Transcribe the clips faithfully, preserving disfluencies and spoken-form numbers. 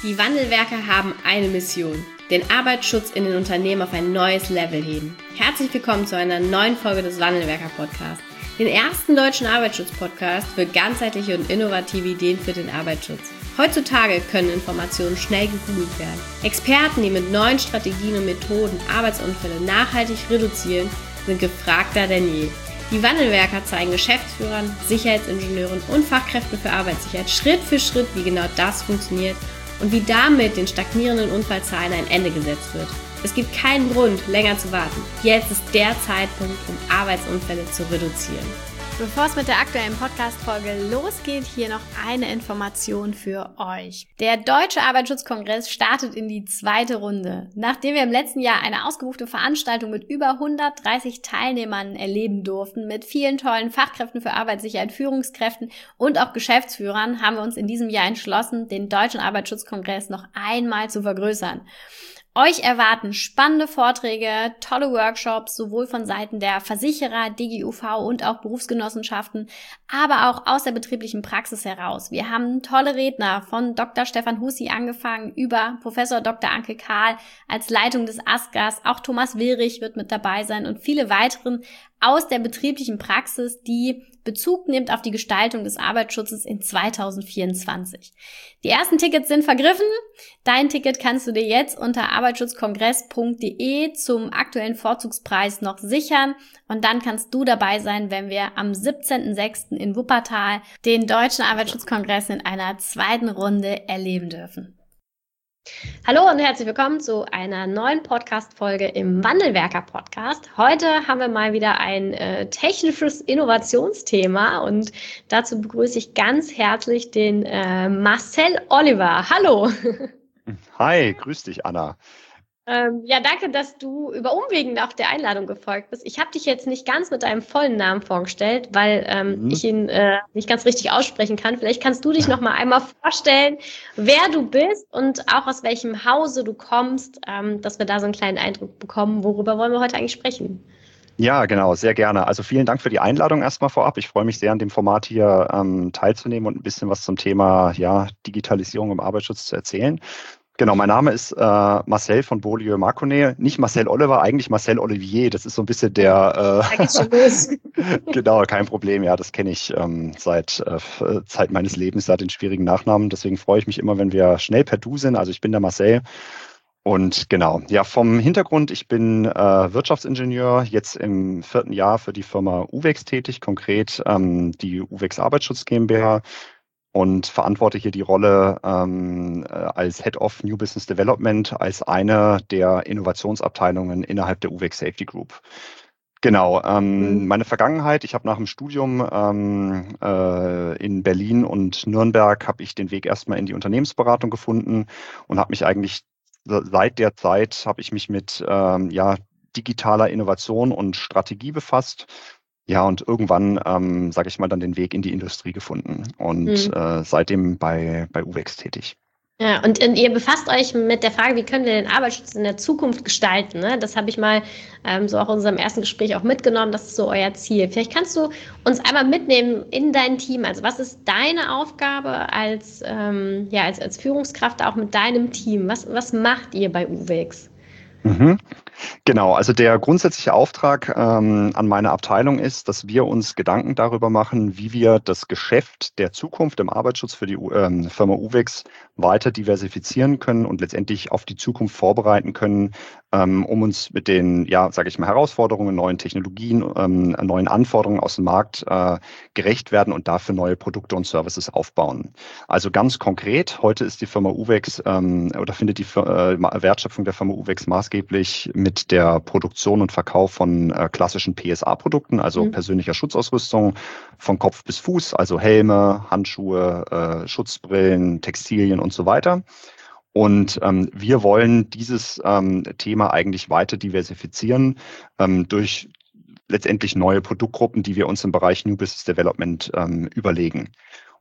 Die Wandelwerker haben eine Mission: den Arbeitsschutz in den Unternehmen auf ein neues Level heben. Herzlich willkommen zu einer neuen Folge des Wandelwerker-Podcasts, den ersten deutschen Arbeitsschutz-Podcast für ganzheitliche und innovative Ideen für den Arbeitsschutz. Heutzutage können Informationen schnell gegoogelt werden. Experten, die mit neuen Strategien und Methoden Arbeitsunfälle nachhaltig reduzieren, sind gefragter denn je. Die Wandelwerker zeigen Geschäftsführern, Sicherheitsingenieuren und Fachkräften für Arbeitssicherheit Schritt für Schritt, wie genau das funktioniert und wie damit den stagnierenden Unfallzahlen ein Ende gesetzt wird. Es gibt keinen Grund, länger zu warten. Jetzt ist der Zeitpunkt, um Arbeitsunfälle zu reduzieren. Bevor es mit der aktuellen Podcast-Folge losgeht, hier noch eine Information für euch. Der Deutsche Arbeitsschutzkongress startet in die zweite Runde. Nachdem wir im letzten Jahr eine ausgebuchte Veranstaltung mit über hundertdreißig Teilnehmern erleben durften, mit vielen tollen Fachkräften für Arbeitssicherheit, Führungskräften und auch Geschäftsführern, haben wir uns in diesem Jahr entschlossen, den Deutschen Arbeitsschutzkongress noch einmal zu vergrößern. Euch erwarten spannende Vorträge, tolle Workshops, sowohl von Seiten der Versicherer, D G U V und auch Berufsgenossenschaften, aber auch aus der betrieblichen Praxis heraus. Wir haben tolle Redner von Doktor Stefan Hussi angefangen über Professor Doktor Anke Kahl als Leitung des ASGAS, auch Thomas Willrich wird mit dabei sein und viele weiteren aus der betrieblichen Praxis, die Bezug nimmt auf die Gestaltung des Arbeitsschutzes in zweitausendvierundzwanzig. Die ersten Tickets sind vergriffen. Dein Ticket kannst du dir jetzt unter arbeitsschutzkongress punkt de zum aktuellen Vorzugspreis noch sichern und dann kannst du dabei sein, wenn wir am siebzehnten sechsten in Wuppertal den Deutschen Arbeitsschutzkongress in einer zweiten Runde erleben dürfen. Hallo und herzlich willkommen zu einer neuen Podcast-Folge im Wandelwerker-Podcast. Heute haben wir mal wieder ein äh, technisches Innovationsthema und dazu begrüße ich ganz herzlich den äh, Marcel Oliver. Hallo! Hi, grüß dich, Anna. Ähm, ja, danke, dass du über Umwegen auch der Einladung gefolgt bist. Ich habe dich jetzt nicht ganz mit deinem vollen Namen vorgestellt, weil ähm, mhm. ich ihn äh, nicht ganz richtig aussprechen kann. Vielleicht kannst du dich noch mal einmal vorstellen, wer du bist und auch aus welchem Hause du kommst, ähm, dass wir da so einen kleinen Eindruck bekommen, worüber wollen wir heute eigentlich sprechen. Ja, genau, sehr gerne. Also vielen Dank für die Einladung erstmal vorab. Ich freue mich sehr, an dem Format hier ähm, teilzunehmen und ein bisschen was zum Thema ja, Digitalisierung im Arbeitsschutz zu erzählen. Genau, mein Name ist äh, Marcel von Beaulieu-Marconnay, nicht Marcel Oliver, eigentlich Marcel Olivier. Das ist so ein bisschen der... Äh, da geht's schon los. Genau, kein Problem. Ja, das kenne ich ähm, seit äh, Zeit meines Lebens, seit den schwierigen Nachnamen. Deswegen freue ich mich immer, wenn wir schnell per Du sind. Also ich bin der Marcel. Und genau, ja, vom Hintergrund, ich bin äh, Wirtschaftsingenieur, jetzt im vierten Jahr für die Firma Uvex tätig, konkret ähm, die Uvex Arbeitsschutz GmbH. Und verantworte hier die Rolle ähm, als Head of New Business Development, als eine der Innovationsabteilungen innerhalb der Uvex Safety Group. Genau, ähm, mhm. meine Vergangenheit, ich habe nach dem Studium ähm, äh, in Berlin und Nürnberg, habe ich den Weg erstmal in die Unternehmensberatung gefunden und habe mich eigentlich seit der Zeit, habe ich mich mit ähm, ja, digitaler Innovation und Strategie befasst. Ja, und irgendwann, ähm, sage ich mal, dann den Weg in die Industrie gefunden und mhm. äh, seitdem bei, bei Uvex tätig. Ja, und, und ihr befasst euch mit der Frage, wie können wir den Arbeitsschutz in der Zukunft gestalten? Ne? Das habe ich mal ähm, so auch in unserem ersten Gespräch auch mitgenommen, das ist so euer Ziel. Vielleicht kannst du uns einmal mitnehmen in dein Team. Also was ist deine Aufgabe als, ähm, ja, als, als Führungskraft auch mit deinem Team? Was, was macht ihr bei Uvex? Mhm. Genau, also der grundsätzliche Auftrag ähm, an meine Abteilung ist, dass wir uns Gedanken darüber machen, wie wir das Geschäft der Zukunft im Arbeitsschutz für die ähm, Firma Uvex weiter diversifizieren können und letztendlich auf die Zukunft vorbereiten können, ähm, um uns mit den, ja, sage ich mal, Herausforderungen, neuen Technologien, ähm, neuen Anforderungen aus dem Markt äh, gerecht werden und dafür neue Produkte und Services aufbauen. Also ganz konkret, heute ist die Firma Uvex ähm, oder findet die äh, Wertschöpfung der Firma Uvex maßgeblich mit der Produktion und Verkauf von äh, klassischen P S A-Produkten, also mhm. persönlicher Schutzausrüstung von Kopf bis Fuß, also Helme, Handschuhe, äh, Schutzbrillen, Textilien und so weiter. Und ähm, wir wollen dieses ähm, Thema eigentlich weiter diversifizieren ähm, durch letztendlich neue Produktgruppen, die wir uns im Bereich New Business Development ähm, überlegen.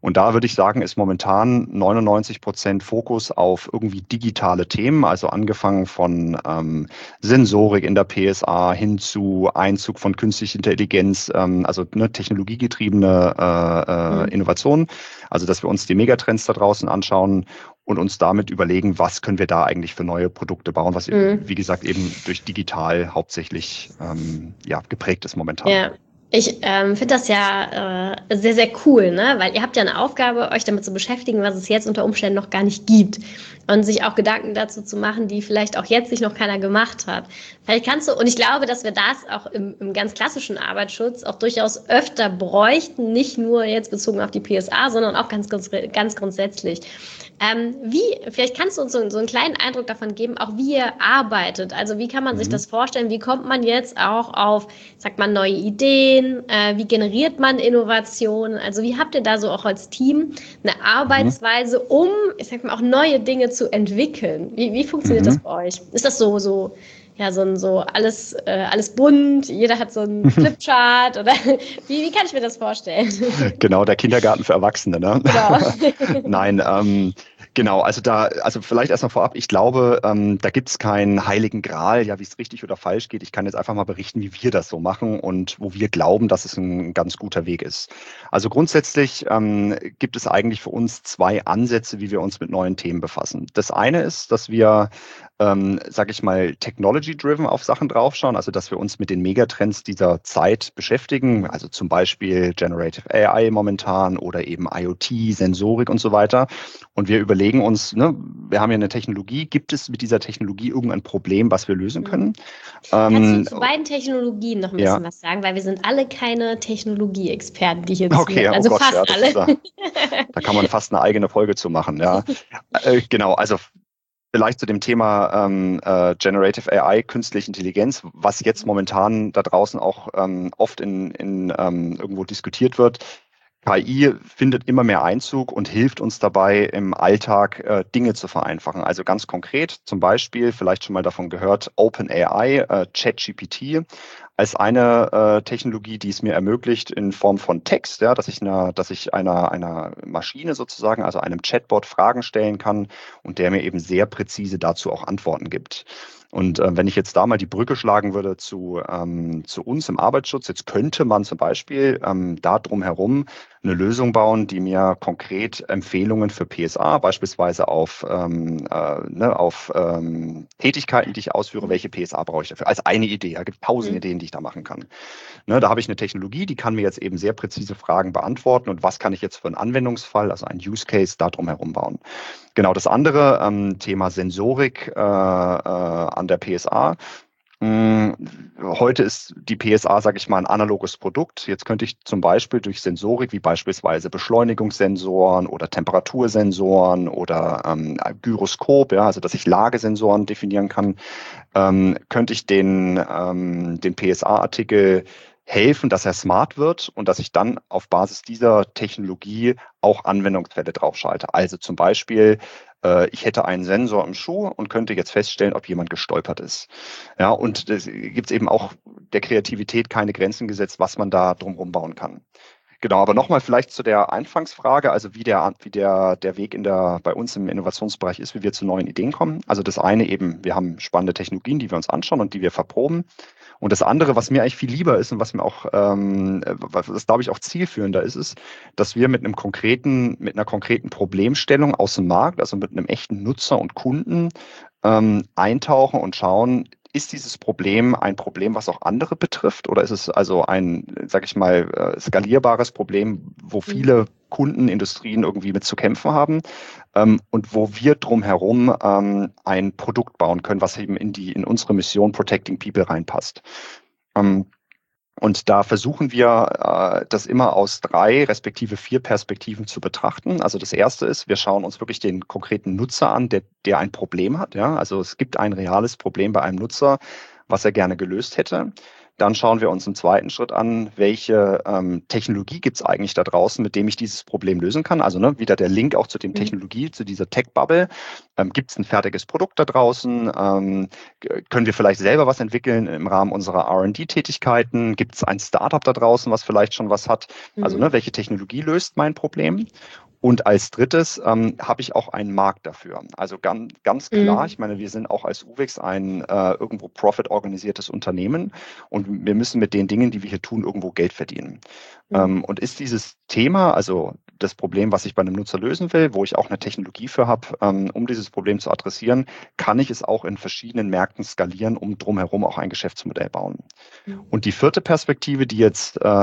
Und da würde ich sagen, ist momentan neunundneunzig Prozent Fokus auf irgendwie digitale Themen, also angefangen von ähm, Sensorik in der P S A hin zu Einzug von künstlicher Intelligenz, ähm, also ne, technologiegetriebene äh, äh, Mhm. Innovationen. Also dass wir uns die Megatrends da draußen anschauen und uns damit überlegen, was können wir da eigentlich für neue Produkte bauen, was, Mhm. wie gesagt, eben durch digital hauptsächlich ähm, ja, geprägt ist momentan. Ja, ich ähm, finde das ja äh, sehr, sehr cool, ne? Weil ihr habt ja eine Aufgabe, euch damit zu beschäftigen, was es jetzt unter Umständen noch gar nicht gibt. Und sich auch Gedanken dazu zu machen, die vielleicht auch jetzt sich noch keiner gemacht hat. Vielleicht kannst du, und ich glaube, dass wir das auch im, im ganz klassischen Arbeitsschutz auch durchaus öfter bräuchten, nicht nur jetzt bezogen auf die P S A, sondern auch ganz, ganz, ganz grundsätzlich. Ähm, wie, vielleicht kannst du uns so, so einen kleinen Eindruck davon geben, auch wie ihr arbeitet. Also wie kann man sich Mhm. das vorstellen? Wie kommt man jetzt auch auf, sagt man, neue Ideen? Äh, wie generiert man Innovationen? Also wie habt ihr da so auch als Team eine Mhm. Arbeitsweise, um, ich sag mal, auch neue Dinge zu entwickeln? Wie, wie funktioniert das Mhm. bei euch? Ist das so, so, ja, so, ein, so alles, äh, alles bunt? Jeder hat so einen Flipchart? Oder wie, wie kann ich mir das vorstellen? Genau, der Kindergarten für Erwachsene, ne? Genau. Nein, ähm, genau, also da, also vielleicht erstmal vorab, ich glaube, ähm, da gibt es keinen heiligen Gral, ja, wie es richtig oder falsch geht. Ich kann jetzt einfach mal berichten, wie wir das so machen und wo wir glauben, dass es ein ganz guter Weg ist. Also grundsätzlich ähm, gibt es eigentlich für uns zwei Ansätze, wie wir uns mit neuen Themen befassen. Das eine ist, dass wir ähm, sage ich mal, technology-driven auf Sachen draufschauen, also dass wir uns mit den Megatrends dieser Zeit beschäftigen, also zum Beispiel Generative A I momentan oder eben IoT, Sensorik und so weiter. Und wir überlegen uns, ne, wir haben ja eine Technologie, gibt es mit dieser Technologie irgendein Problem, was wir lösen können? Kannst du Ähm, zu beiden Technologien noch ein ja, bisschen was sagen? Weil wir sind alle keine Technologie-Experten, die hier okay, zuhören. oh Also Gott, fast ja, das ist alle. ja, da kann man fast eine eigene Folge zu machen, ja. Äh, genau, also vielleicht zu dem Thema ähm, äh, Generative A I, künstliche Intelligenz, was jetzt momentan da draußen auch ähm, oft in, in ähm, irgendwo diskutiert wird. K I findet immer mehr Einzug und hilft uns dabei, im Alltag äh, Dinge zu vereinfachen. Also ganz konkret, zum Beispiel, vielleicht schon mal davon gehört, OpenAI, äh, ChatGPT, als eine äh, Technologie, die es mir ermöglicht, in Form von Text, ja, dass ich einer, dass ich einer, einer Maschine sozusagen, also einem Chatbot Fragen stellen kann und der mir eben sehr präzise dazu auch Antworten gibt. Und äh, wenn ich jetzt da mal die Brücke schlagen würde zu, ähm, zu uns im Arbeitsschutz, jetzt könnte man zum Beispiel ähm, da drum herum eine Lösung bauen, die mir konkret Empfehlungen für P S A, beispielsweise auf, ähm, äh, ne, auf ähm, Tätigkeiten, die ich ausführe, welche P S A brauche ich dafür? Als eine Idee. Da gibt es tausend Mhm. Ideen, die ich da machen kann. Ne, da habe ich eine Technologie, die kann mir jetzt eben sehr präzise Fragen beantworten und was kann ich jetzt für einen Anwendungsfall, also einen Use Case, da drum herum bauen. Genau, das andere ähm, Thema Sensorik äh, äh, an der P S A. Hm, Heute ist die P S A, sage ich mal, ein analoges Produkt. Jetzt könnte ich zum Beispiel durch Sensorik, wie beispielsweise Beschleunigungssensoren oder Temperatursensoren oder ähm, Gyroskop, ja, also dass ich Lagesensoren definieren kann, ähm, könnte ich den, ähm, den P S A-Artikel helfen, dass er smart wird und dass ich dann auf Basis dieser Technologie auch Anwendungsfälle draufschalte. Also zum Beispiel, äh, ich hätte einen Sensor im Schuh und könnte jetzt feststellen, ob jemand gestolpert ist. Ja, und es gibt eben auch der Kreativität keine Grenzen gesetzt, was man da drumherum bauen kann. Genau, aber nochmal vielleicht zu der Anfangsfrage, also wie der, wie der, der Weg in der, bei uns im Innovationsbereich ist, wie wir zu neuen Ideen kommen. Also das eine eben, wir haben spannende Technologien, die wir uns anschauen und die wir verproben. Und das andere, was mir eigentlich viel lieber ist und was mir auch, ähm, was, was glaube ich auch zielführender ist, ist, dass wir mit einem konkreten, mit einer konkreten Problemstellung aus dem Markt, also mit einem echten Nutzer und Kunden, ähm, eintauchen und schauen, ist dieses Problem ein Problem, was auch andere betrifft? Oder ist es also ein, sage ich mal, äh, skalierbares Problem, wo Mhm. viele Kunden, Industrien irgendwie mit zu kämpfen haben ähm, und wo wir drumherum ähm, ein Produkt bauen können, was eben in die in unsere Mission Protecting People reinpasst. Ähm, und da versuchen wir, äh, das immer aus drei respektive vier Perspektiven zu betrachten. Also das erste ist, wir schauen uns wirklich den konkreten Nutzer an, der, der ein Problem hat. Ja? Also es gibt ein reales Problem bei einem Nutzer, was er gerne gelöst hätte. Dann schauen wir uns im zweiten Schritt an, welche ähm, Technologie gibt es eigentlich da draußen, mit dem ich dieses Problem lösen kann. Also ne, wieder der Link auch zu dem Technologie, zu dieser Tech-Bubble. Ähm, gibt es ein fertiges Produkt da draußen? Ähm, können wir vielleicht selber was entwickeln im Rahmen unserer R und D-Tätigkeiten? Gibt es ein Startup da draußen, was vielleicht schon was hat? Also ne, welche Technologie löst mein Problem? Und als drittes ähm, habe ich auch einen Markt dafür. Also ganz, ganz klar, Mhm. ich meine, wir sind auch als U W I X ein äh, irgendwo profit-organisiertes Unternehmen und wir müssen mit den Dingen, die wir hier tun, irgendwo Geld verdienen. Mhm. Ähm, und ist dieses Thema, also das Problem, was ich bei einem Nutzer lösen will, wo ich auch eine Technologie für habe, ähm, um dieses Problem zu adressieren, kann ich es auch in verschiedenen Märkten skalieren, um drumherum auch ein Geschäftsmodell bauen. Und die vierte Perspektive, die jetzt äh,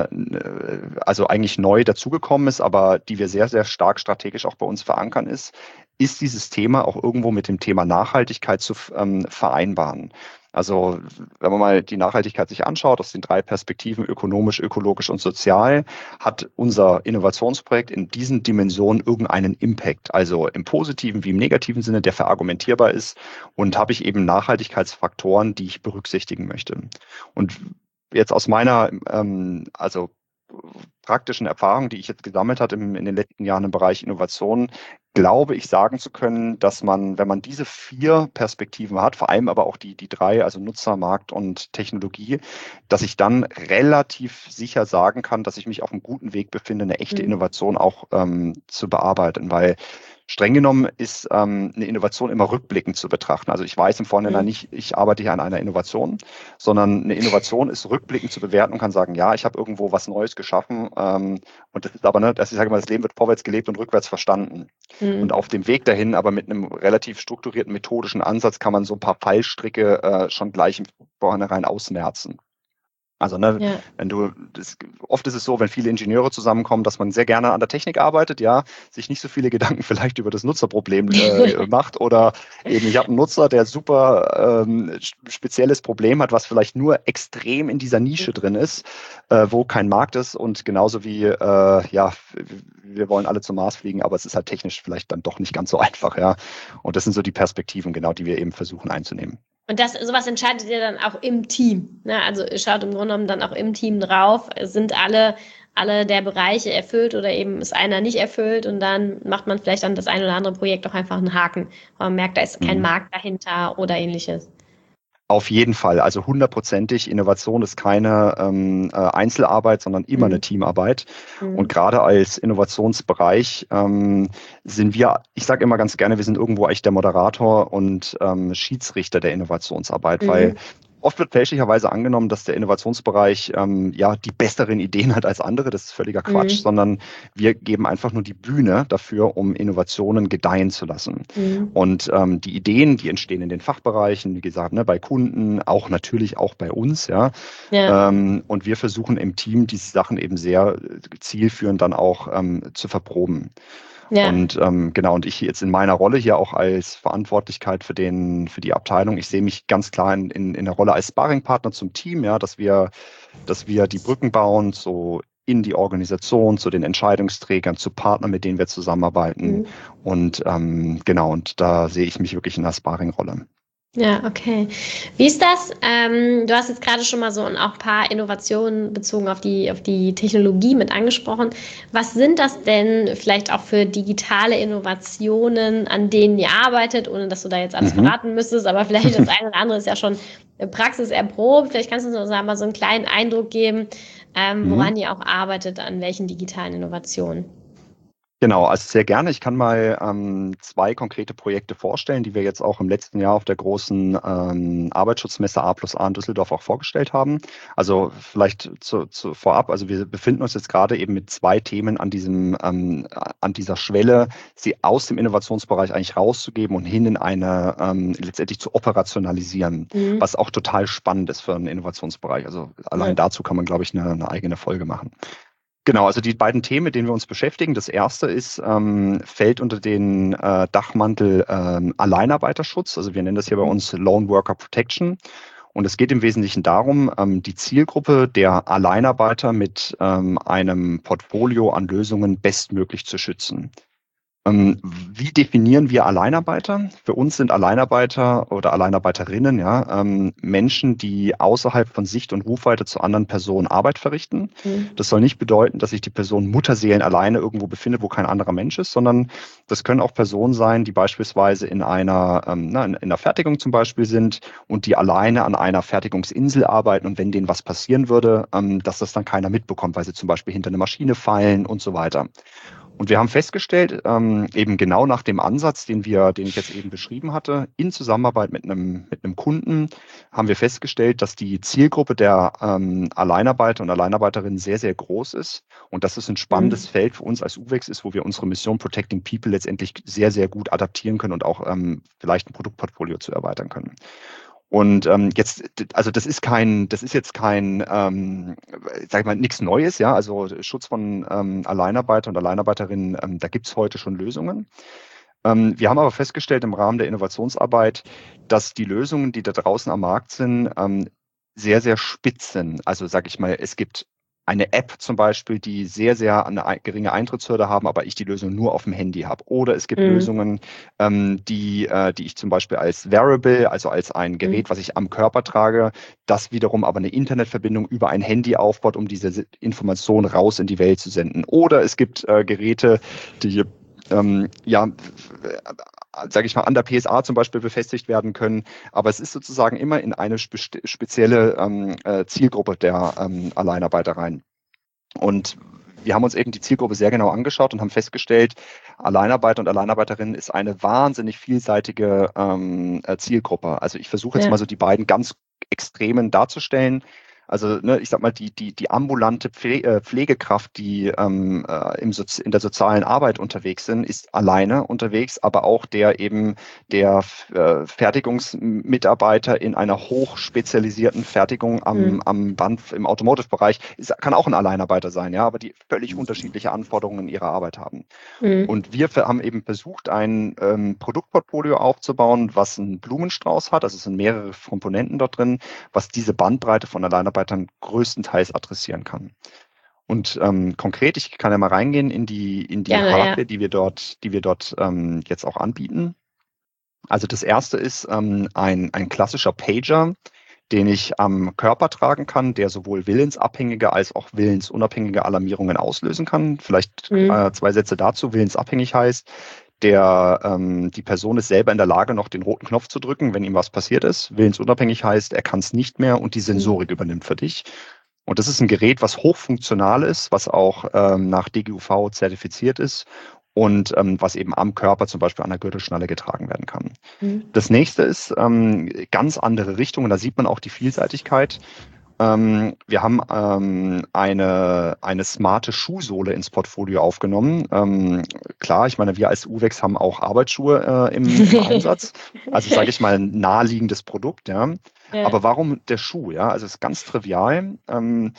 also eigentlich neu dazugekommen ist, aber die wir sehr, sehr stark strategisch auch bei uns verankern, ist, ist dieses Thema auch irgendwo mit dem Thema Nachhaltigkeit zu ähm, vereinbaren. Also wenn man mal die Nachhaltigkeit sich anschaut, aus den drei Perspektiven ökonomisch, ökologisch und sozial, hat unser Innovationsprojekt in diesen Dimensionen irgendeinen Impact, also im positiven wie im negativen Sinne, der verargumentierbar ist, und habe ich eben Nachhaltigkeitsfaktoren, die ich berücksichtigen möchte. Und jetzt aus meiner ähm, also praktischen Erfahrung, die ich jetzt gesammelt habe im, in den letzten Jahren im Bereich Innovation, glaube ich sagen zu können, dass man, wenn man diese vier Perspektiven hat, vor allem aber auch die, die drei, also Nutzer, Markt und Technologie, dass ich dann relativ sicher sagen kann, dass ich mich auf einem guten Weg befinde, eine echte Innovation auch ähm, zu bearbeiten, weil streng genommen ist ähm, eine Innovation immer rückblickend zu betrachten. Also ich weiß im Vorhinein nicht, ich arbeite hier an einer Innovation, sondern eine Innovation ist rückblickend zu bewerten und kann sagen, ja, ich habe irgendwo was Neues geschaffen ähm, und das ist aber, ne, dass ich sage mal, das Leben wird vorwärts gelebt und rückwärts verstanden. Mhm. Und auf dem Weg dahin, aber mit einem relativ strukturierten methodischen Ansatz, kann man so ein paar Fallstricke äh, schon gleich im Vorhinein ausmerzen. Also ne, ja. wenn du, das, oft ist es so, wenn viele Ingenieure zusammenkommen, dass man sehr gerne an der Technik arbeitet, ja, sich nicht so viele Gedanken vielleicht über das Nutzerproblem äh, macht oder eben, ich habe einen Nutzer, der super ähm, spezielles Problem hat, was vielleicht nur extrem in dieser Nische drin ist, äh, wo kein Markt ist und genauso wie, äh, ja, wir wollen alle zum Mars fliegen, aber es ist halt technisch vielleicht dann doch nicht ganz so einfach, ja. Und das sind so die Perspektiven, genau, die wir eben versuchen einzunehmen. Und das, sowas entscheidet ihr dann auch im Team. Ne? Also ihr schaut im Grunde genommen dann auch im Team drauf, sind alle, alle der Bereiche erfüllt oder eben ist einer nicht erfüllt und dann macht man vielleicht an das ein oder andere Projekt auch einfach einen Haken. Weil man merkt, da ist kein mhm. Markt dahinter oder ähnliches. Auf jeden Fall, also hundertprozentig. Innovation ist keine ähm, Einzelarbeit, sondern immer mhm. eine Teamarbeit. Mhm. Und gerade als Innovationsbereich ähm, sind wir, ich sage immer ganz gerne, wir sind irgendwo eigentlich der Moderator und ähm, Schiedsrichter der Innovationsarbeit, mhm. weil oft wird fälschlicherweise angenommen, dass der Innovationsbereich ähm, ja die besseren Ideen hat als andere. Das ist völliger Quatsch, mhm. sondern wir geben einfach nur die Bühne dafür, um Innovationen gedeihen zu lassen. Mhm. Und ähm, die Ideen, die entstehen in den Fachbereichen, wie gesagt, ne, bei Kunden, auch natürlich auch bei uns, ja. ja. Ähm, und wir versuchen im Team diese Sachen eben sehr zielführend dann auch ähm, zu verproben. Ja. Und ähm, genau, und ich jetzt in meiner Rolle hier auch als Verantwortlichkeit für den, für die Abteilung, ich sehe mich ganz klar in, in, in der Rolle als Sparringpartner zum Team, ja, dass wir, dass wir die Brücken bauen, so in die Organisation, zu den Entscheidungsträgern, zu Partnern, mit denen wir zusammenarbeiten. Mhm. Und ähm, genau, und da sehe ich mich wirklich in der Sparringrolle. Ja, okay. Wie ist das? Ähm, du hast jetzt gerade schon mal so auch ein paar Innovationen bezogen auf die, auf die Technologie mit angesprochen. Was sind das denn vielleicht auch für digitale Innovationen, an denen ihr arbeitet, ohne dass du da jetzt alles mhm. verraten müsstest, aber vielleicht das eine oder andere ist ja schon praxiserprobt. Vielleicht kannst du uns mal so einen kleinen Eindruck geben, ähm, woran mhm. ihr auch arbeitet, an welchen digitalen Innovationen. Genau, also sehr gerne. Ich kann mal ähm, zwei konkrete Projekte vorstellen, die wir jetzt auch im letzten Jahr auf der großen ähm, Arbeitsschutzmesse A plus A in Düsseldorf auch vorgestellt haben. Also vielleicht zu, zu, vorab, also wir befinden uns jetzt gerade eben mit zwei Themen an diesem, ähm, an dieser Schwelle, sie aus dem Innovationsbereich eigentlich rauszugeben und hin in eine ähm, letztendlich zu operationalisieren, mhm. was auch total spannend ist für einen Innovationsbereich. Also allein ja. dazu kann man, glaube ich, eine, eine eigene Folge machen. Genau, also die beiden Themen, mit denen wir uns beschäftigen. Das erste ist, ähm, fällt unter den äh, Dachmantel ähm, Alleinarbeiterschutz. Also wir nennen das hier bei uns Lone Worker Protection. Und es geht im Wesentlichen darum, ähm, die Zielgruppe der Alleinarbeiter mit ähm, einem Portfolio an Lösungen bestmöglich zu schützen. Ähm, wie definieren wir Alleinarbeiter? Für uns sind Alleinarbeiter oder Alleinarbeiterinnen ja ähm, Menschen, die außerhalb von Sicht- und Rufweite zu anderen Personen Arbeit verrichten. Mhm. Das soll nicht bedeuten, dass sich die Person Mutterseelen alleine irgendwo befindet, wo kein anderer Mensch ist, sondern das können auch Personen sein, die beispielsweise in einer, ähm, na, in, in einer Fertigung zum Beispiel sind und die alleine an einer Fertigungsinsel arbeiten und wenn denen was passieren würde, ähm, dass das dann keiner mitbekommt, weil sie zum Beispiel hinter eine Maschine fallen und so weiter. Und wir haben festgestellt, ähm, eben genau nach dem Ansatz, den wir, den ich jetzt eben beschrieben hatte, in Zusammenarbeit mit einem, mit einem Kunden, haben wir festgestellt, dass die Zielgruppe der ähm, Alleinarbeiter und Alleinarbeiterinnen sehr, sehr groß ist. Und dass es ein spannendes Mhm. Feld für uns als U W E X ist, wo wir unsere Mission Protecting People letztendlich sehr, sehr gut adaptieren können und auch ähm, vielleicht ein Produktportfolio zu erweitern können. Und ähm, jetzt, also das ist kein, das ist jetzt kein, ähm, sag ich mal, nichts Neues, ja. Also Schutz von ähm, Alleinarbeiter und Alleinarbeiterinnen, ähm, da gibt es heute schon Lösungen. Ähm, wir haben aber festgestellt im Rahmen der Innovationsarbeit, dass die Lösungen, die da draußen am Markt sind, ähm, sehr, sehr spitz sind. Also sage ich mal, es gibt eine App zum Beispiel, die sehr, sehr eine geringe Eintrittshürde haben, aber ich die Lösung nur auf dem Handy habe. Oder es gibt Mhm. Lösungen, ähm, die, äh, die ich zum Beispiel als Wearable, also als ein Gerät, Mhm. was ich am Körper trage, das wiederum aber eine Internetverbindung über ein Handy aufbaut, um diese Information raus in die Welt zu senden. Oder es gibt äh, Geräte, die ähm, ja, sage ich mal, an der P S A zum Beispiel befestigt werden können. Aber es ist sozusagen immer in eine spe spezielle ähm, äh, Zielgruppe der ähm, Alleinarbeiter rein. Und wir haben uns eben die Zielgruppe sehr genau angeschaut und haben festgestellt, Alleinarbeiter und Alleinarbeiterinnen ist eine wahnsinnig vielseitige ähm, äh, Zielgruppe. Also ich versuche jetzt Ja. mal so die beiden ganz Extremen darzustellen. Also ne, ich sag mal, die, die, die ambulante Pfle äh, Pflegekraft, die ähm, äh, im Sozi in der sozialen Arbeit unterwegs sind, ist alleine unterwegs, aber auch der eben der äh, Fertigungsmitarbeiter in einer hochspezialisierten Fertigung am, Mhm. am Band im Automotive-Bereich ist, kann auch ein Alleinarbeiter sein, ja, aber die völlig unterschiedliche Anforderungen in ihrer Arbeit haben. Mhm. Und wir haben eben versucht, ein ähm, Produktportfolio aufzubauen, was einen Blumenstrauß hat. Also es sind mehrere Komponenten dort drin, was diese Bandbreite von Alleinarbeitern größtenteils adressieren kann. Und ähm, konkret, ich kann ja mal reingehen in die, in die Gerne, Hardware, ja. die wir dort, die wir dort ähm, jetzt auch anbieten. Also das erste ist ähm, ein, ein klassischer Pager, den ich am Körper tragen kann, der sowohl willensabhängige als auch willensunabhängige Alarmierungen auslösen kann. Vielleicht Mhm. äh, zwei Sätze dazu. Willensabhängig heißt, der, ähm, die Person ist selber in der Lage, noch den roten Knopf zu drücken, wenn ihm was passiert ist. Willensunabhängig heißt, er kann es nicht mehr und die Sensorik Mhm. übernimmt für dich. Und das ist ein Gerät, was hochfunktional ist, was auch ähm, nach D G U V zertifiziert ist und ähm, was eben am Körper zum Beispiel an der Gürtelschnalle getragen werden kann. Mhm. Das nächste ist ähm, ganz andere Richtung und da sieht man auch die Vielseitigkeit. Ähm, wir haben ähm, eine, eine smarte Schuhsohle ins Portfolio aufgenommen. Ähm, klar, ich meine, wir als U W E X haben auch Arbeitsschuhe äh, im, im Einsatz. Also sage ich mal, ein naheliegendes Produkt, ja. Ja. Aber warum der Schuh? Ja, also es ist ganz trivial. Ähm,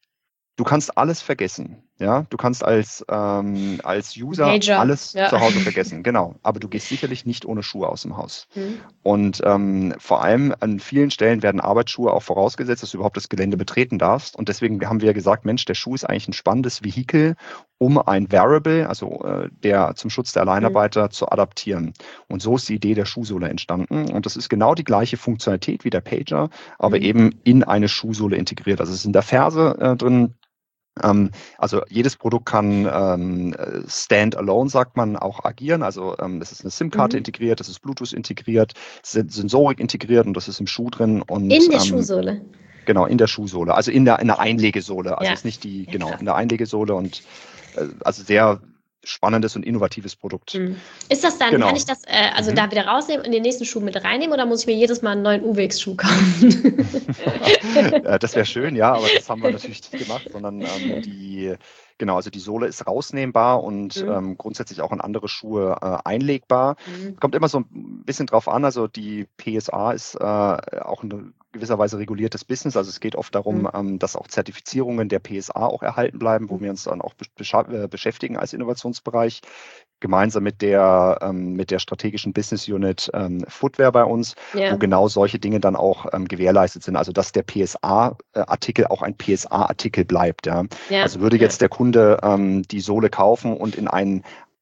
Du kannst alles vergessen. Ja, du kannst als, ähm, als User Pager, alles ja. zu Hause vergessen. Genau. Aber du gehst sicherlich nicht ohne Schuhe aus dem Haus. Mhm. Und ähm, vor allem an vielen Stellen werden Arbeitsschuhe auch vorausgesetzt, dass du überhaupt das Gelände betreten darfst. Und deswegen haben wir gesagt, Mensch, der Schuh ist eigentlich ein spannendes Vehikel, um ein Wearable, also äh, der zum Schutz der Mhm. Alleinarbeiter, zu adaptieren. Und so ist die Idee der Schuhsohle entstanden. Und das ist genau die gleiche Funktionalität wie der Pager, aber Mhm. eben in eine Schuhsohle integriert. Also es ist in der Ferse äh, drin. Ähm, also jedes Produkt kann ähm, Stand-alone, sagt man, auch agieren. Also ähm, es ist eine SIM-Karte Mhm. integriert, es ist Bluetooth integriert, es ist Sensorik integriert und das ist im Schuh drin und In der ähm, Schuhsohle. genau in der Schuhsohle, also in der, in der Einlegesohle. Also Ja. ist nicht die, Ja, genau, krass. in der Einlegesohle und äh, also sehr spannendes und innovatives Produkt. Mhm. Ist das dann, kann Genau. ich das äh, also Mhm. da wieder rausnehmen und in den nächsten Schuh mit reinnehmen oder muss ich mir jedes Mal einen neuen U W E X-Schuh kaufen? Äh, Das wäre schön, ja, aber das haben wir natürlich nicht gemacht, sondern ähm, die, genau, also die Sohle ist rausnehmbar und Mhm. ähm, grundsätzlich auch in andere Schuhe äh, einlegbar. Mhm. Kommt immer so ein bisschen drauf an, also die P S A ist äh, auch in gewisser Weise reguliertes Business, also es geht oft darum, Mhm. ähm, dass auch Zertifizierungen der P S A auch erhalten bleiben, wo Mhm. wir uns dann auch besch äh, beschäftigen als Innovationsbereich, gemeinsam mit der, ähm, mit der strategischen Business Unit ähm, Footwear bei uns, Ja. wo genau solche Dinge dann auch ähm, gewährleistet sind. Also dass der P S A-Artikel auch ein P S A-Artikel bleibt. Ja. Ja. Also würde Ja. jetzt der Kunde ähm, die Sohle kaufen und in einen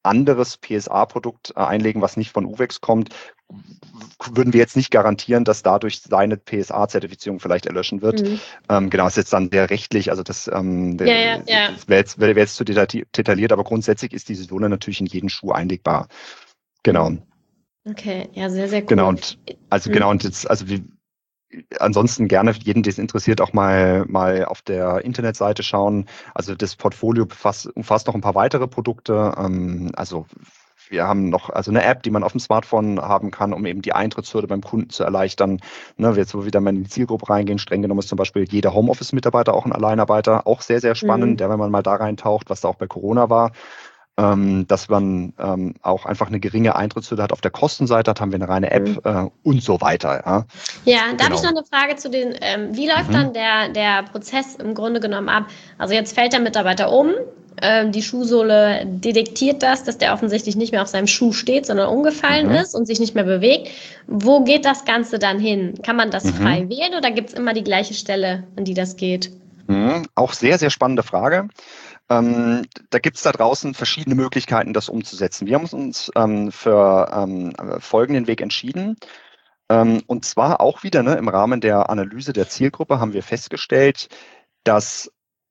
anderes P S A-Produkt äh, einlegen, was nicht von Uvex kommt, würden wir jetzt nicht garantieren, dass dadurch seine P S A-Zertifizierung vielleicht erlöschen wird. Mhm. Ähm, genau, ist jetzt dann sehr rechtlich, also das, ähm, ja, ja, ja. das wäre jetzt, wär jetzt zu detailliert, aber grundsätzlich ist diese Sohle natürlich in jeden Schuh einlegbar. Genau. Okay, ja, sehr, sehr cool. Genau, und also mhm. genau, und jetzt, also wie ansonsten gerne jeden, der es interessiert, auch mal, mal auf der Internetseite schauen. Also das Portfolio befasst, umfasst noch ein paar weitere Produkte. Ähm, also wir haben noch also eine App, die man auf dem Smartphone haben kann, um eben die Eintrittshürde beim Kunden zu erleichtern. Ne, jetzt, wo wir wieder mal in die Zielgruppe reingehen, streng genommen ist zum Beispiel jeder Homeoffice-Mitarbeiter auch ein Alleinarbeiter. Auch sehr, sehr spannend, mhm. der, wenn man mal da reintaucht, was da auch bei Corona war. Ähm, dass man ähm, auch einfach eine geringe Eintrittshürde hat. Auf der Kostenseite hat, haben wir eine reine App mhm. äh, und so weiter. Ja, ja da genau. habe ich noch eine Frage zu den, ähm, wie läuft mhm. dann der, der Prozess im Grunde genommen ab? Also jetzt fällt der Mitarbeiter um, ähm, die Schuhsohle detektiert das, dass der offensichtlich nicht mehr auf seinem Schuh steht, sondern umgefallen mhm. ist und sich nicht mehr bewegt. Wo geht das Ganze dann hin? Kann man das mhm. frei wählen oder gibt es immer die gleiche Stelle, an die das geht? Mhm. Auch sehr, sehr spannende Frage. Ähm, da gibt es da draußen verschiedene Möglichkeiten, das umzusetzen. Wir haben uns ähm, für ähm, folgenden Weg entschieden. Ähm, und zwar auch wieder ne, im Rahmen der Analyse der Zielgruppe haben wir festgestellt, dass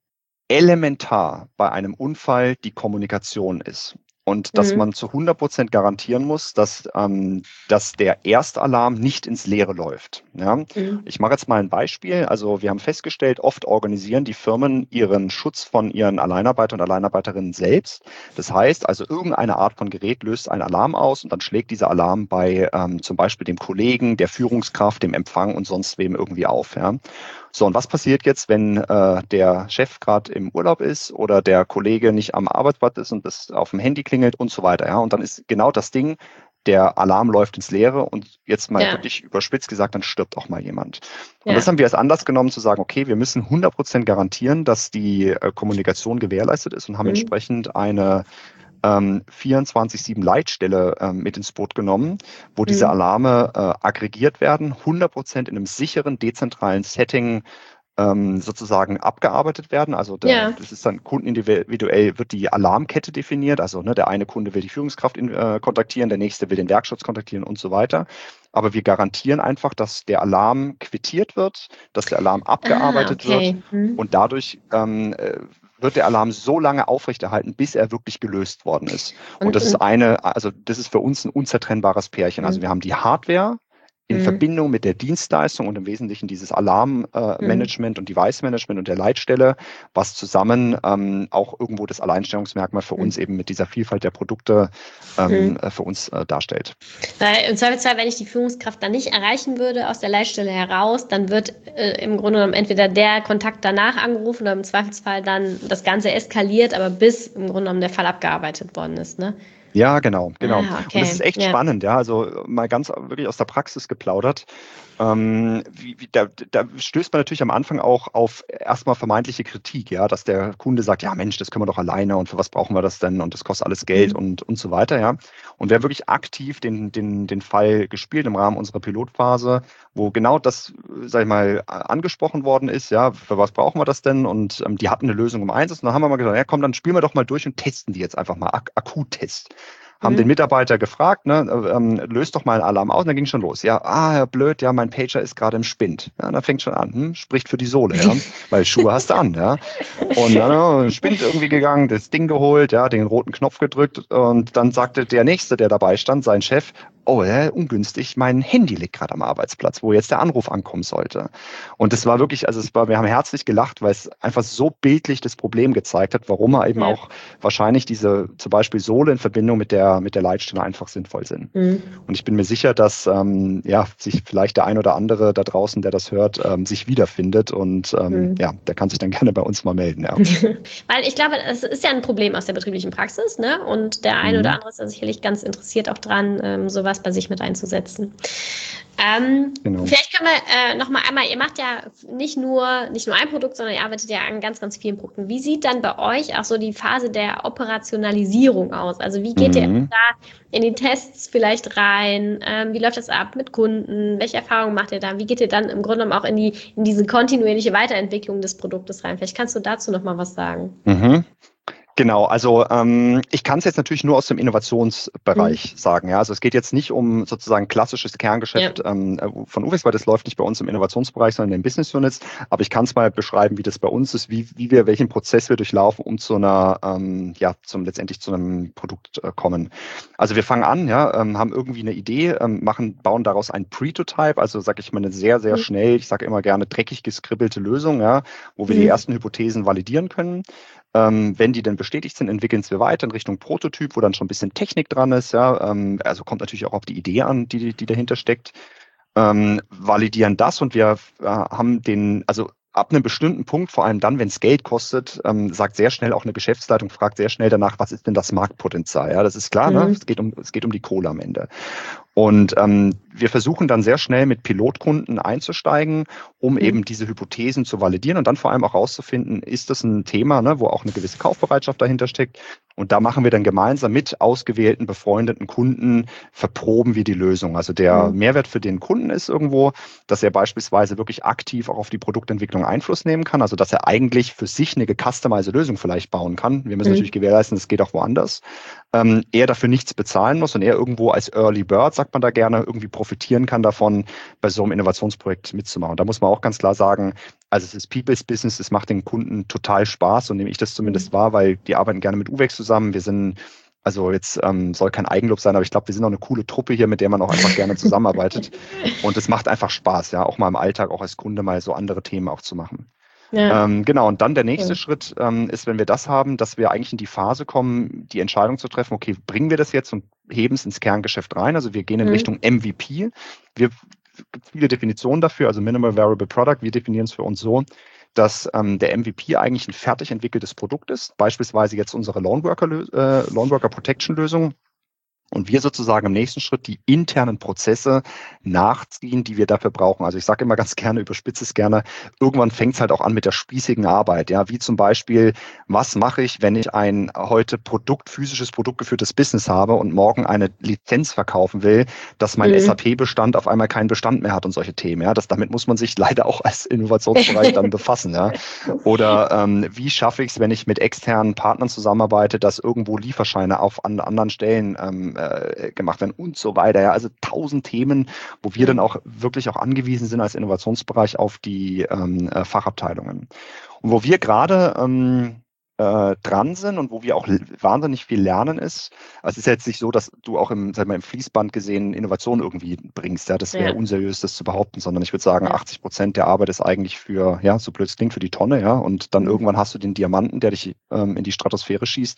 elementar bei einem Unfall die Kommunikation ist. Und dass mhm. man zu hundert Prozent garantieren muss, dass, ähm, dass der Erstalarm nicht ins Leere läuft. Ja? Mhm. Ich mache jetzt mal ein Beispiel. Also wir haben festgestellt, oft organisieren die Firmen ihren Schutz von ihren Alleinarbeitern und Alleinarbeiterinnen selbst. Das heißt also, irgendeine Art von Gerät löst einen Alarm aus und dann schlägt dieser Alarm bei ähm, zum Beispiel dem Kollegen, der Führungskraft, dem Empfang und sonst wem irgendwie auf. Ja? So, und was passiert jetzt, wenn äh, der Chef gerade im Urlaub ist oder der Kollege nicht am Arbeitsplatz ist und das auf dem Handy klingelt und so weiter. Ja? Und dann ist genau das Ding, der Alarm läuft ins Leere und jetzt mal ja. wirklich überspitzt gesagt, dann stirbt auch mal jemand. Und ja. das haben wir als Anlass genommen zu sagen, okay, wir müssen hundert Prozent garantieren, dass die äh, Kommunikation gewährleistet ist und haben mhm. entsprechend eine ähm, vierundzwanzig sieben Leitstelle ähm, mit ins Boot genommen, wo mhm. diese Alarme äh, aggregiert werden, hundert Prozent in einem sicheren, dezentralen Setting ähm, sozusagen abgearbeitet werden. Also der, ja. das ist dann kundenindividuell, wird die Alarmkette definiert. Also ne, der eine Kunde will die Führungskraft in, äh, kontaktieren, der nächste will den Werkschutz kontaktieren und so weiter. Aber wir garantieren einfach, dass der Alarm quittiert wird, dass der Alarm abgearbeitet ah, okay. wird mhm. und dadurch ähm, wird der Alarm so lange aufrechterhalten, bis er wirklich gelöst worden ist. Und, und das ist eine, also das ist für uns ein unzertrennbares Pärchen. Mhm. Also wir haben die Hardware in mhm. Verbindung mit der Dienstleistung und im Wesentlichen dieses Alarmmanagement äh, mhm. und Device-Management und der Leitstelle, was zusammen ähm, auch irgendwo das Alleinstellungsmerkmal für mhm. uns eben mit dieser Vielfalt der Produkte ähm, mhm. äh, für uns äh, darstellt. Weil im Zweifelsfall, wenn ich die Führungskraft dann nicht erreichen würde aus der Leitstelle heraus, dann wird äh, im Grunde genommen entweder der Kontakt danach angerufen oder im Zweifelsfall dann das Ganze eskaliert, aber bis im Grunde genommen der Fall abgearbeitet worden ist, ne? Ja, genau, genau. Ah, okay. Und das ist echt ja. spannend, ja. Also mal ganz wirklich aus der Praxis geplaudert. Ähm, wie, wie, da, da stößt man natürlich am Anfang auch auf erstmal vermeintliche Kritik, ja, dass der Kunde sagt, ja Mensch, das können wir doch alleine und für was brauchen wir das denn und das kostet alles Geld mhm. und, und so weiter, ja. Und wer wirklich aktiv den, den, den Fall gespielt im Rahmen unserer Pilotphase, wo genau das, sag ich mal, angesprochen worden ist, ja, für was brauchen wir das denn? Und ähm, die hatten eine Lösung im Einsatz und dann haben wir mal gesagt, ja komm, dann spielen wir doch mal durch und testen die jetzt einfach mal, Ak- Akuttest. Haben mhm. den Mitarbeiter gefragt, ne, ähm, löst doch mal einen Alarm aus und dann ging schon los. Ja, ah, blöd, ja, mein Pager ist gerade im Spind. Ja, da fängt schon an, hm, spricht für die Sohle, ja, weil Schuhe hast du an, ja. Und dann äh, Spind irgendwie gegangen, das Ding geholt, ja, den roten Knopf gedrückt und dann sagte der Nächste, der dabei stand, sein Chef, oh, ja, ungünstig, mein Handy liegt gerade am Arbeitsplatz, wo jetzt der Anruf ankommen sollte. Und das war wirklich, also es war, wir haben herzlich gelacht, weil es einfach so bildlich das Problem gezeigt hat, warum er eben ja. auch wahrscheinlich diese zum Beispiel Sohle in Verbindung mit der, mit der Leitstelle einfach sinnvoll sind. Mhm. Und ich bin mir sicher, dass ähm, ja, sich vielleicht der ein oder andere da draußen, der das hört, ähm, sich wiederfindet und ähm, mhm. ja, der kann sich dann gerne bei uns mal melden. Ja. Weil ich glaube, es ist ja ein Problem aus der betrieblichen Praxis, ne? Und der eine mhm. oder andere ist da sicherlich ganz interessiert auch dran, ähm, sowas bei sich mit einzusetzen. Ähm, genau. Vielleicht können wir äh, noch mal einmal, ihr macht ja nicht nur, nicht nur ein Produkt, sondern ihr arbeitet ja an ganz, ganz vielen Produkten. Wie sieht dann bei euch auch so die Phase der Operationalisierung aus? Also wie geht mhm. ihr da in die Tests vielleicht rein? Ähm, wie läuft das ab mit Kunden? Welche Erfahrungen macht ihr da? Wie geht ihr dann im Grunde genommen auch in die in diese kontinuierliche Weiterentwicklung des Produktes rein? Vielleicht kannst du dazu noch mal was sagen. Mhm. Genau, also ähm, ich kann es jetzt natürlich nur aus dem Innovationsbereich mhm. sagen. Ja, also es geht jetzt nicht um sozusagen klassisches Kerngeschäft ja. ähm, von Uvex, weil das läuft nicht bei uns im Innovationsbereich, sondern in den Business Units. Aber ich kann es mal beschreiben, wie das bei uns ist, wie, wie wir, welchen Prozess wir durchlaufen, um zu einer, ähm, ja, zum letztendlich zu einem Produkt äh, kommen. Also wir fangen an, ja, ähm, haben irgendwie eine Idee, ähm, machen, bauen daraus ein Pretotype, also sage ich mal eine sehr, sehr mhm. schnell, ich sage immer gerne dreckig geskribbelte Lösung, ja, wo wir mhm. die ersten Hypothesen validieren können. Ähm, wenn die dann bestätigt sind, entwickeln wir weiter in Richtung Prototyp, wo dann schon ein bisschen Technik dran ist. Ja, ähm, also kommt natürlich auch auf die Idee an, die, die dahinter steckt. Ähm, validieren das und wir äh, haben den, also ab einem bestimmten Punkt, vor allem dann, wenn es Geld kostet, ähm, sagt sehr schnell auch eine Geschäftsleitung, fragt sehr schnell danach, was ist denn das Marktpotenzial? Ja, das ist klar, mhm. ne? Es geht um, es geht um die Kohle am Ende. Und ähm, wir versuchen dann sehr schnell mit Pilotkunden einzusteigen, um mhm. eben diese Hypothesen zu validieren und dann vor allem auch rauszufinden, ist das ein Thema, ne, wo auch eine gewisse Kaufbereitschaft dahinter steckt. Und da machen wir dann gemeinsam mit ausgewählten, befreundeten Kunden, verproben wir die Lösung. Also der mhm. Mehrwert für den Kunden ist irgendwo, dass er beispielsweise wirklich aktiv auch auf die Produktentwicklung Einfluss nehmen kann. Also dass er eigentlich für sich eine gecustomized Lösung vielleicht bauen kann. Wir müssen mhm. natürlich gewährleisten, es geht auch woanders. Ähm, er dafür nichts bezahlen muss und er irgendwo als Early Bird, sagt man da gerne, irgendwie profitieren kann davon, bei so einem Innovationsprojekt mitzumachen. Und da muss man auch ganz klar sagen, also es ist People's Business, es macht den Kunden total Spaß, so nehme ich das zumindest mhm. wahr, weil die arbeiten gerne mit Uvex zusammen. Wir sind, also jetzt ähm, soll kein Eigenlob sein, aber ich glaube, wir sind auch eine coole Truppe hier, mit der man auch einfach gerne zusammenarbeitet. Und es macht einfach Spaß, ja, auch mal im Alltag, auch als Kunde mal so andere Themen auch zu machen. Ja. Ähm, genau, und dann der nächste ja. Schritt ähm, ist, wenn wir das haben, dass wir eigentlich in die Phase kommen, die Entscheidung zu treffen, okay, bringen wir das jetzt und heben es ins Kerngeschäft rein? Also wir gehen in mhm. Richtung M V P. Wir gibt viele Definitionen dafür, also Minimal Variable Product. Wir definieren es für uns so, dass ähm, der M V P eigentlich ein fertig entwickeltes Produkt ist, beispielsweise jetzt unsere Lone Worker, äh, Lone Worker Protection Lösung. Und wir sozusagen im nächsten Schritt die internen Prozesse nachziehen, die wir dafür brauchen. Also ich sage immer ganz gerne, überspitze es gerne, irgendwann fängt es halt auch an mit der spießigen Arbeit. Ja, wie zum Beispiel, was mache ich, wenn ich ein heute Produkt, physisches produktgeführtes Business habe und morgen eine Lizenz verkaufen will, dass mein mhm. S A P-Bestand auf einmal keinen Bestand mehr hat und solche Themen. Ja, das, damit muss man sich leider auch als Innovationsbereich dann befassen. Ja. Oder ähm, wie schaffe ich es, wenn ich mit externen Partnern zusammenarbeite, dass irgendwo Lieferscheine auf an anderen Stellen ähm, gemacht werden und so weiter. Ja, also tausend Themen, wo wir dann auch wirklich auch angewiesen sind als Innovationsbereich auf die ähm, Fachabteilungen. Und wo wir gerade ähm, äh, dran sind und wo wir auch wahnsinnig viel lernen ist, also es ist jetzt nicht so, dass du auch im, sag mal, im Fließband gesehen Innovation irgendwie bringst. Ja, das wäre ja. unseriös, das zu behaupten, sondern ich würde sagen, ja. achtzig Prozent der Arbeit ist eigentlich für, ja, so blöd es klingt, für die Tonne, ja, und dann mhm. irgendwann hast du den Diamanten, der dich ähm, in die Stratosphäre schießt.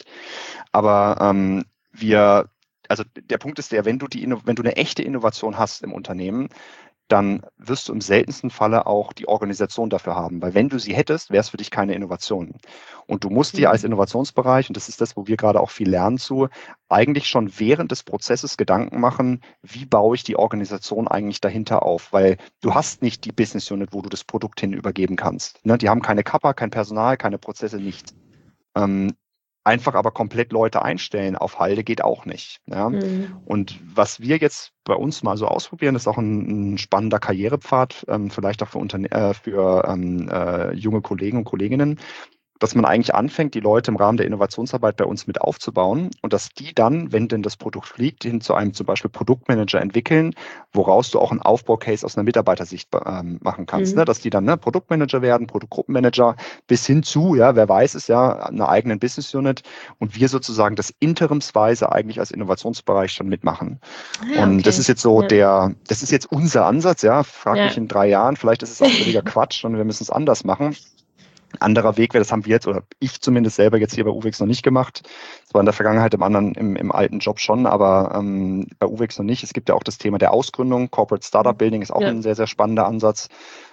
Aber ähm, wir Also der Punkt ist der, wenn du die, wenn du eine echte Innovation hast im Unternehmen, dann wirst du im seltensten Falle auch die Organisation dafür haben. Weil wenn du sie hättest, wäre es für dich keine Innovation. Und du musst dir als Innovationsbereich, und das ist das, wo wir gerade auch viel lernen zu, eigentlich schon während des Prozesses Gedanken machen, wie baue ich die Organisation eigentlich dahinter auf? Weil du hast nicht die Business Unit, wo du das Produkt hin übergeben kannst. Ne? Die haben keine Kappa, kein Personal, keine Prozesse, nichts. Ähm, Einfach aber komplett Leute einstellen auf Halde geht auch nicht. Ja? Mhm. Und was wir jetzt bei uns mal so ausprobieren, ist auch ein, ein spannender Karrierepfad, ähm, vielleicht auch für, Unterne- äh, für ähm, äh, junge Kollegen und Kolleginnen, dass man eigentlich anfängt, die Leute im Rahmen der Innovationsarbeit bei uns mit aufzubauen und dass die dann, wenn denn das Produkt fliegt, hin zu einem zum Beispiel Produktmanager entwickeln, woraus du auch einen Aufbaucase aus einer Mitarbeitersicht ähm, machen kannst. Mhm. Ne? Dass die dann ne, Produktmanager werden, Produktgruppenmanager, bis hin zu, ja, wer weiß es ja, einer eigenen Business Unit und wir sozusagen das interimsweise eigentlich als Innovationsbereich schon mitmachen. Ah, und okay. das ist jetzt so ja. der, das ist jetzt unser Ansatz, ja, frag ja. mich in drei Jahren, vielleicht ist es auch völliger Quatsch und wir müssen es anders machen. Anderer Weg wäre, das haben wir jetzt, oder ich zumindest selber jetzt hier bei Uvex noch nicht gemacht. Das war in der Vergangenheit im anderen, im, im alten Job schon, aber ähm, bei Uvex noch nicht. Es gibt ja auch das Thema der Ausgründung. Corporate Startup Building ist auch ja. ein sehr, sehr spannender Ansatz.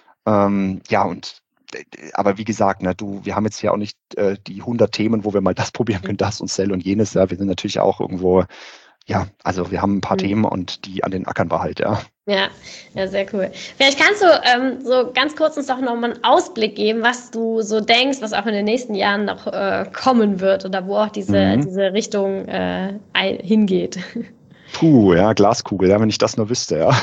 Ähm, ja, und aber wie gesagt, ne, du, wir haben jetzt hier auch nicht äh, die hundert Themen, wo wir mal das probieren können, das und Cell und jenes. Ja, wir sind natürlich auch irgendwo, ja, also wir haben ein paar mhm. Themen und die an den ackern wir halt, ja. Ja, ja, sehr cool. Vielleicht kannst du ähm, so ganz kurz uns doch nochmal einen Ausblick geben, was du so denkst, was auch in den nächsten Jahren noch äh, kommen wird oder wo auch diese, mhm. diese Richtung äh, hingeht. Puh, ja, Glaskugel, ja, wenn ich das nur wüsste, ja.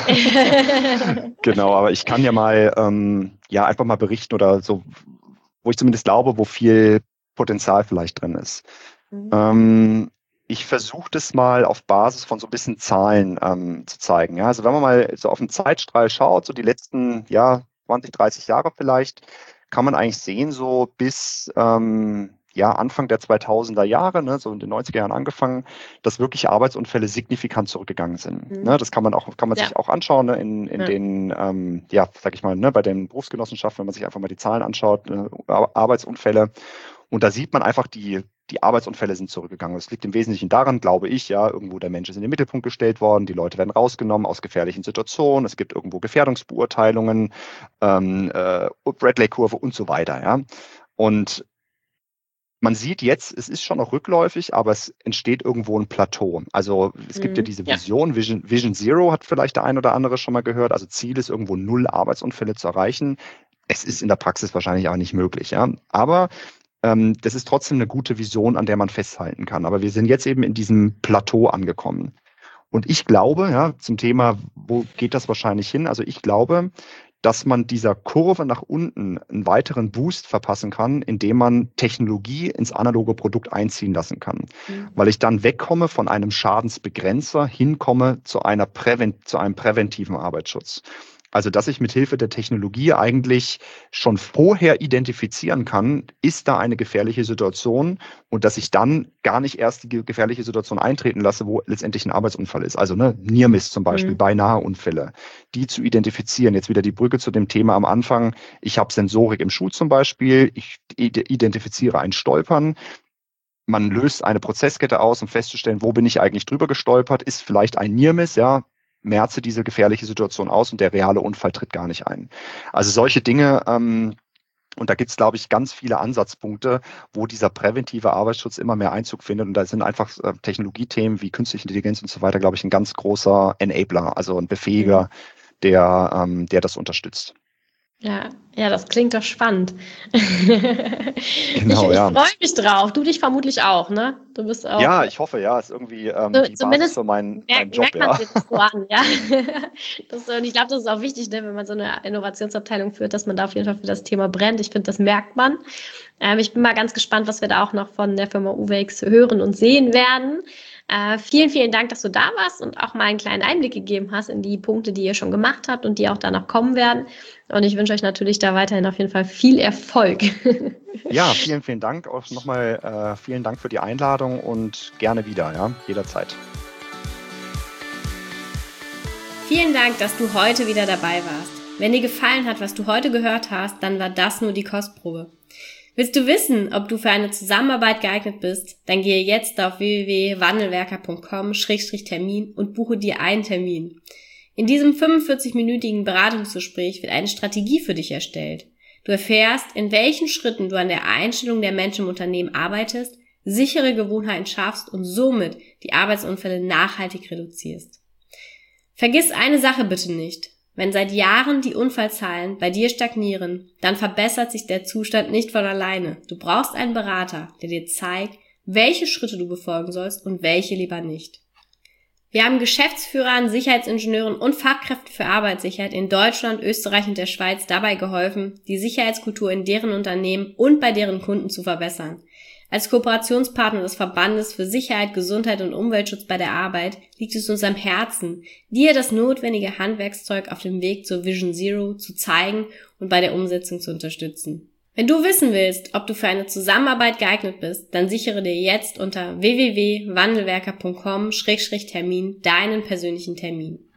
Genau, aber ich kann ja mal, ähm, ja, einfach mal berichten oder so, wo ich zumindest glaube, wo viel Potenzial vielleicht drin ist. Mhm. Ähm, ich versuche das mal auf Basis von so ein bisschen Zahlen ähm, zu zeigen. Ja? Also wenn man mal so auf den Zeitstrahl schaut, so die letzten ja, zwanzig, dreißig Jahre vielleicht, kann man eigentlich sehen, so bis ähm, ja, Anfang der zweitausender Jahre, ne, so in den neunziger Jahren angefangen, dass wirklich Arbeitsunfälle signifikant zurückgegangen sind. Mhm. Ne, das kann man auch, kann man Ja. sich auch anschauen, ne, in, in Ja. den, ähm, ja, sag ich mal, ne, bei den Berufsgenossenschaften, wenn man sich einfach mal die Zahlen anschaut, ne, Ar- Arbeitsunfälle. Und da sieht man einfach, die, die Arbeitsunfälle sind zurückgegangen. Das liegt im Wesentlichen daran, glaube ich, ja, irgendwo der Mensch ist in den Mittelpunkt gestellt worden, die Leute werden rausgenommen aus gefährlichen Situationen, es gibt irgendwo Gefährdungsbeurteilungen, ähm, äh, Bradley-Kurve und so weiter, ja. Und man sieht jetzt, es ist schon noch rückläufig, aber es entsteht irgendwo ein Plateau. Also es gibt ja Mhm. diese Ja. Vision, Vision, Vision Zero hat vielleicht der ein oder andere schon mal gehört. Also Ziel ist irgendwo null Arbeitsunfälle zu erreichen. Es ist in der Praxis wahrscheinlich auch nicht möglich, ja. Aber ähm, das ist trotzdem eine gute Vision, an der man festhalten kann. Aber wir sind jetzt eben in diesem Plateau angekommen. Und ich glaube, ja, zum Thema, wo geht das wahrscheinlich hin? Also ich glaube, dass man dieser Kurve nach unten einen weiteren Boost verpassen kann, indem man Technologie ins analoge Produkt einziehen lassen kann. Mhm. Weil ich dann wegkomme von einem Schadensbegrenzer, hinkomme zu einer Prävent zu einem präventiven Arbeitsschutz. Also, dass ich mit Hilfe der Technologie eigentlich schon vorher identifizieren kann, ist da eine gefährliche Situation und dass ich dann gar nicht erst die gefährliche Situation eintreten lasse, wo letztendlich ein Arbeitsunfall ist. Also ne, Near Miss zum Beispiel, Mhm. Beinahe-Unfälle, die zu identifizieren. Jetzt wieder die Brücke zu dem Thema am Anfang. Ich habe Sensorik im Schuh zum Beispiel. Ich identifiziere ein Stolpern. Man löst eine Prozesskette aus, um festzustellen, wo bin ich eigentlich drüber gestolpert, ist vielleicht ein Near Miss, ja, merze diese gefährliche Situation aus und der reale Unfall tritt gar nicht ein. Also solche Dinge, ähm, und da gibt es, glaube ich, ganz viele Ansatzpunkte, wo dieser präventive Arbeitsschutz immer mehr Einzug findet. Und da sind einfach äh, Technologiethemen wie künstliche Intelligenz und so weiter, glaube ich, ein ganz großer Enabler, also ein Befähiger, Mhm. der, ähm, der das unterstützt. Ja, ja, das klingt doch spannend. Ich, Genau, ich ja. freue mich drauf. Du dich vermutlich auch, ne? Du bist auch, Ja, äh, ich hoffe, ja, ist irgendwie ähm, so, die Basis zumindest für meinen meinen merkt, Job, merkt man es ja. dir so an, ja. Das, und ich glaube, das ist auch wichtig, ne, wenn man so eine Innovationsabteilung führt, dass man da auf jeden Fall für das Thema brennt. Ich finde, das merkt man. Ähm, ich bin mal ganz gespannt, was wir da auch noch von der Firma Uwex hören und sehen werden. Äh, vielen, vielen Dank, dass du da warst und auch mal einen kleinen Einblick gegeben hast in die Punkte, die ihr schon gemacht habt und die auch danach kommen werden. Und ich wünsche euch natürlich da weiterhin auf jeden Fall viel Erfolg. Ja, vielen, vielen Dank. Auch nochmal äh, vielen Dank für die Einladung und gerne wieder, ja, jederzeit. Vielen Dank, dass du heute wieder dabei warst. Wenn dir gefallen hat, was du heute gehört hast, dann war das nur die Kostprobe. Willst du wissen, ob du für eine Zusammenarbeit geeignet bist? Dann gehe jetzt auf w w w punkt wandelwerker punkt com Schrägstrich Termin und buche dir einen Termin. In diesem fünfundvierzig-minütigen Beratungsgespräch wird eine Strategie für dich erstellt. Du erfährst, in welchen Schritten du an der Einstellung der Menschen im Unternehmen arbeitest, sichere Gewohnheiten schaffst und somit die Arbeitsunfälle nachhaltig reduzierst. Vergiss eine Sache bitte nicht. Wenn seit Jahren die Unfallzahlen bei dir stagnieren, dann verbessert sich der Zustand nicht von alleine. Du brauchst einen Berater, der dir zeigt, welche Schritte du befolgen sollst und welche lieber nicht. Wir haben Geschäftsführern, Sicherheitsingenieuren und Fachkräften für Arbeitssicherheit in Deutschland, Österreich und der Schweiz dabei geholfen, die Sicherheitskultur in deren Unternehmen und bei deren Kunden zu verbessern. Als Kooperationspartner des Verbandes für Sicherheit, Gesundheit und Umweltschutz bei der Arbeit liegt es uns am Herzen, dir das notwendige Handwerkszeug auf dem Weg zur Vision Zero zu zeigen und bei der Umsetzung zu unterstützen. Wenn du wissen willst, ob du für eine Zusammenarbeit geeignet bist, dann sichere dir jetzt unter w w w punkt wandelwerker punkt com Schrägstrich Termin deinen persönlichen Termin.